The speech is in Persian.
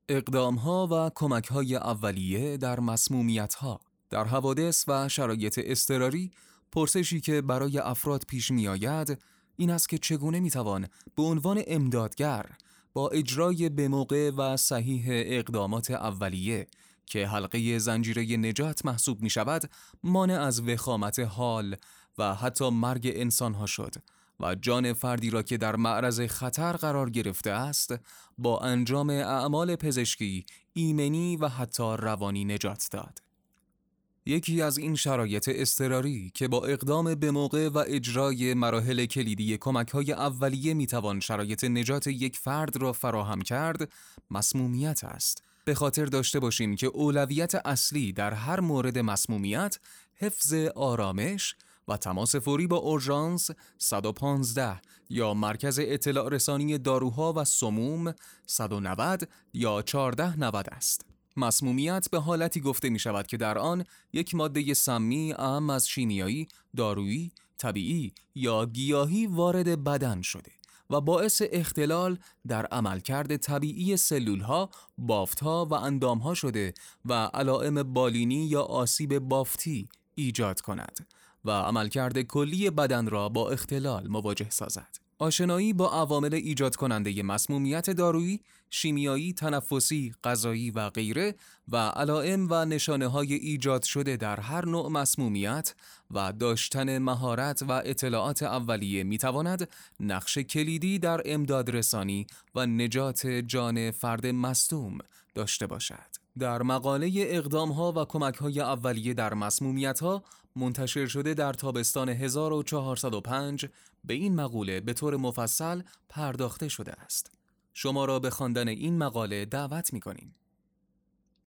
اقدام‌ها و کمک‌های اولیه در مسمومیت‌ها در حوادث و شرایط اضطراری. پرسشی که برای افراد پیش می‌آید این است که چگونه می‌توان به عنوان امدادگر با اجرای به‌موقع و صحیح اقدامات اولیه که حلقه زنجیره نجات محسوب می‌شود، مانع از وخامت حال و حتی مرگ انسان‌ها شد و جان فردی را که در معرض خطر قرار گرفته است با انجام اعمال پزشکی، ایمنی و حتی روانی نجات داد. یکی از این شرایط اضطراری که با اقدام به موقع و اجرای مراحل کلیدی کمک‌های اولیه میتوان شرایط نجات یک فرد را فراهم کرد، مسمومیت است. به خاطر داشته باشیم که اولویت اصلی در هر مورد مسمومیت حفظ آرامش و تماس فوری با اورژانس 115 یا مرکز اطلاع رسانی داروها و سموم 190 یا 1490 است. مسمومیت به حالتی گفته می شود که در آن یک ماده سمی اعم از شیمیایی، دارویی، طبیعی یا گیاهی وارد بدن شده و باعث اختلال در عملکرد طبیعی سلولها، بافتها و اندامها شده و علائم بالینی یا آسیب بافتی ایجاد کند و عملکرد کلی بدن را با اختلال مواجه سازد. آشنایی با عوامل ایجاد کننده مسمومیت دارویی، شیمیایی، تنفسی، غذایی و غیره و علائم و نشانه‌های ایجاد شده در هر نوع مسمومیت و داشتن مهارت و اطلاعات اولیه می‌تواند نقش کلیدی در امدادرسانی و نجات جان فرد مصدوم داشته باشد. در مقاله اقدام‌ها و کمک‌های اولیه در مسمومیت‌ها منتشر شده در تابستان 1405 به این مقوله به طور مفصل پرداخته شده است. شما را به خواندن این مقاله دعوت می‌کنیم.